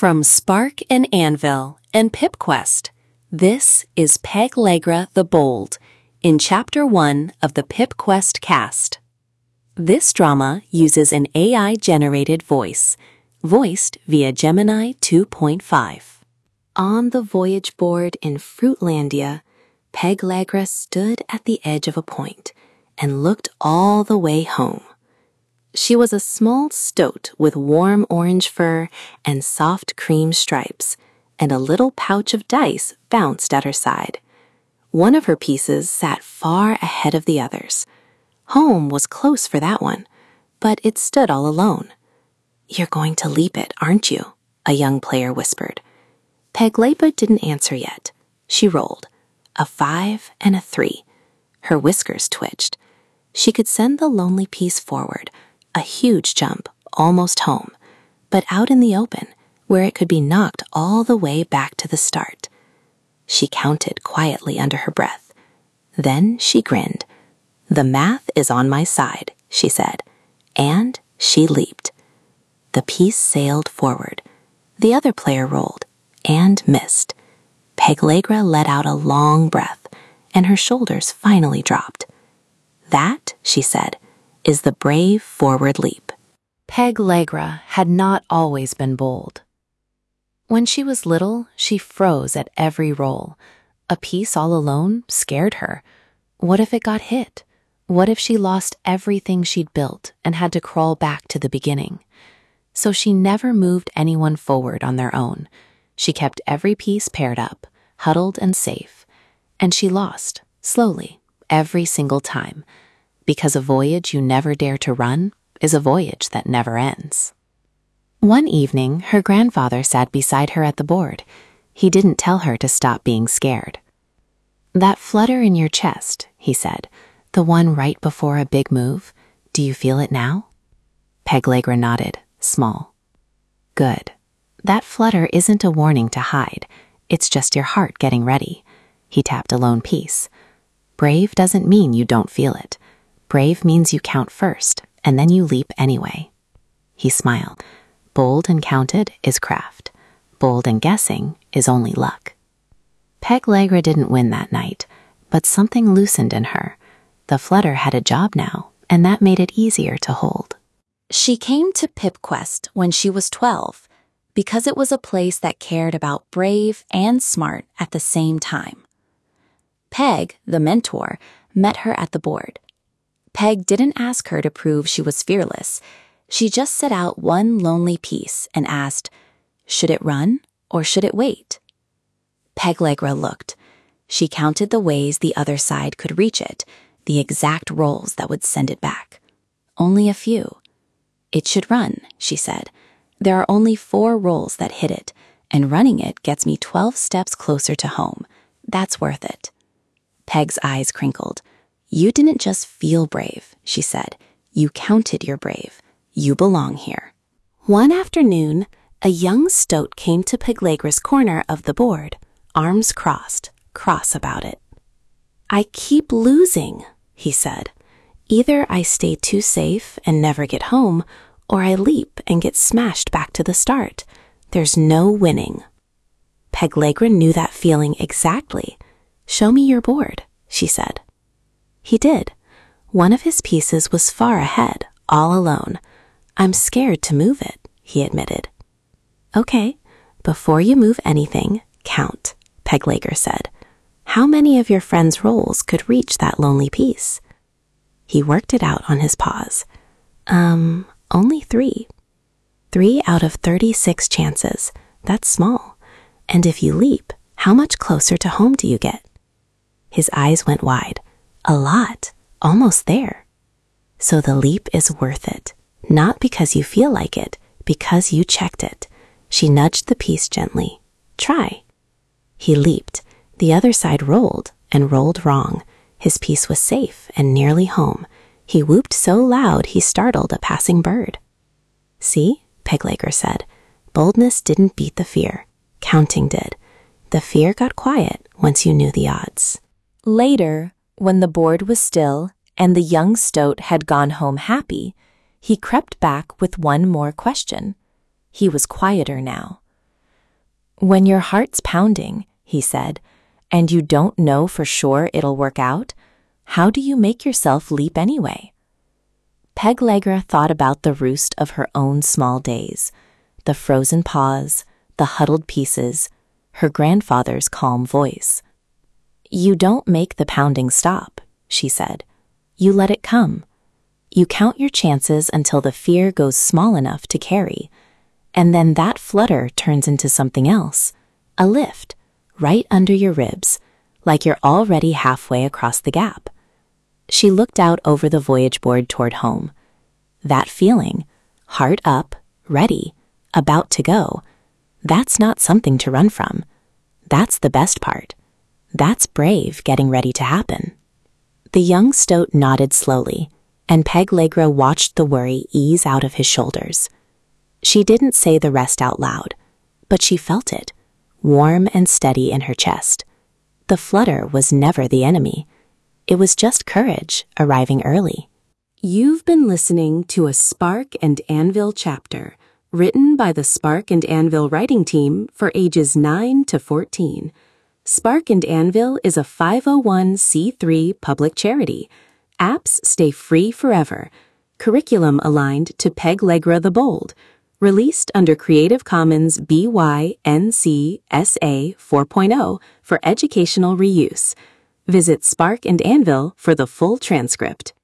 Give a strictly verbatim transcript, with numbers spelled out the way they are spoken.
From Spark and Anvil and PipQuest, this is Peglegra the Bold in Chapter one of the PipQuest cast. This drama uses an A I-generated voice, voiced via Gemini two point five. On the voyage board in Fruitlandia, Peglegra stood at the edge of a point and looked all the way home. She was a small stoat with warm orange fur and soft cream stripes, and a little pouch of dice bounced at her side. One of her pieces sat far ahead of the others. Home was close for that one, but it stood all alone. "You're going to leap it, aren't you?" a young player whispered. Peglegra didn't answer yet. She rolled. A five and a three. Her whiskers twitched. She could send the lonely piece forward, a huge jump, almost home, but out in the open, where it could be knocked all the way back to the start. She counted quietly under her breath. Then she grinned. "The math is on my side," she said, and she leaped. The piece sailed forward. The other player rolled and missed. Peglegra let out a long breath, and her shoulders finally dropped. "That," she said, "is the brave forward leap." Peglegra had not always been bold. When she was little, she froze at every roll. A piece all alone scared her. What if it got hit? What if she lost everything she'd built and had to crawl back to the beginning? So she never moved anyone forward on their own. She kept every piece paired up, huddled and safe. And she lost, slowly, every single time. Because a voyage you never dare to run is a voyage that never ends. One evening, her grandfather sat beside her at the board. He didn't tell her to stop being scared. "That flutter in your chest," he said, "the one right before a big move, do you feel it now?" Peglegra nodded, small. "Good. That flutter isn't a warning to hide. It's just your heart getting ready." He tapped a lone piece. "Brave doesn't mean you don't feel it. Brave means you count first, and then you leap anyway." He smiled. "Bold and counted is craft. Bold and guessing is only luck." Peglegra didn't win that night, but something loosened in her. The flutter had a job now, and that made it easier to hold. She came to PipQuest when she was twelve, because it was a place that cared about brave and smart at the same time. Peg, the mentor, met her at the board. Peg didn't ask her to prove she was fearless. She just set out one lonely piece and asked, should it run or should it wait? Peglegra looked. She counted the ways the other side could reach it, the exact rolls that would send it back. Only a few. "It should run," she said. "There are only four rolls that hit it, and running it gets me twelve steps closer to home. That's worth it." Peg's eyes crinkled. "You didn't just feel brave," she said. "You counted you're brave. You belong here." One afternoon, a young stoat came to Peglegra's corner of the board, arms crossed, cross about it. "I keep losing," he said. "Either I stay too safe and never get home, or I leap and get smashed back to the start. There's no winning." Peglegra knew that feeling exactly. "Show me your board," she said. He did. One of his pieces was far ahead, all alone. "I'm scared to move it," he admitted. "Okay, before you move anything, count," Peglegra said. "How many of your friend's rolls could reach that lonely piece?" He worked it out on his paws. Um, only three. Three out of thirty-six chances. That's small. And if you leap, how much closer to home do you get? His eyes went wide. A lot. Almost there. So the leap is worth it. Not because you feel like it, because you checked it. She nudged the piece gently. "Try." He leaped. The other side rolled, and rolled wrong. His piece was safe and nearly home. He whooped so loud he startled a passing bird. "See," Peglegra said. "Boldness didn't beat the fear. Counting did. The fear got quiet once you knew the odds." Later, when the board was still and the young stoat had gone home happy, he crept back with one more question. He was quieter now. When your heart's pounding, he said, and you don't know for sure it'll work out, how do you make yourself leap anyway? Peglegra thought about the roost of her own small days, the frozen paws, the huddled pieces, her grandfather's calm voice. You don't make the pounding stop, she said. You let it come. You count your chances until the fear goes small enough to carry, and then that flutter turns into something else, a lift, right under your ribs, like you're already halfway across the gap. She looked out over the voyage board toward home. That feeling, heart up, ready, about to go, that's not something to run from. That's the best part. That's brave getting ready to happen. The young stoat nodded slowly, and Peglegra watched the worry ease out of his shoulders. She didn't say the rest out loud, but she felt it, warm and steady in her chest. The flutter was never the enemy. It was just courage arriving early. You've been listening to a Spark and Anvil chapter, written by the Spark and Anvil writing team for ages nine to fourteen. Spark and Anvil is a five oh one c three public charity. Apps stay free forever. Curriculum aligned to Peglegra the Bold. Released under Creative Commons B Y N C S A four point oh for educational reuse. Visit Spark and Anvil for the full transcript.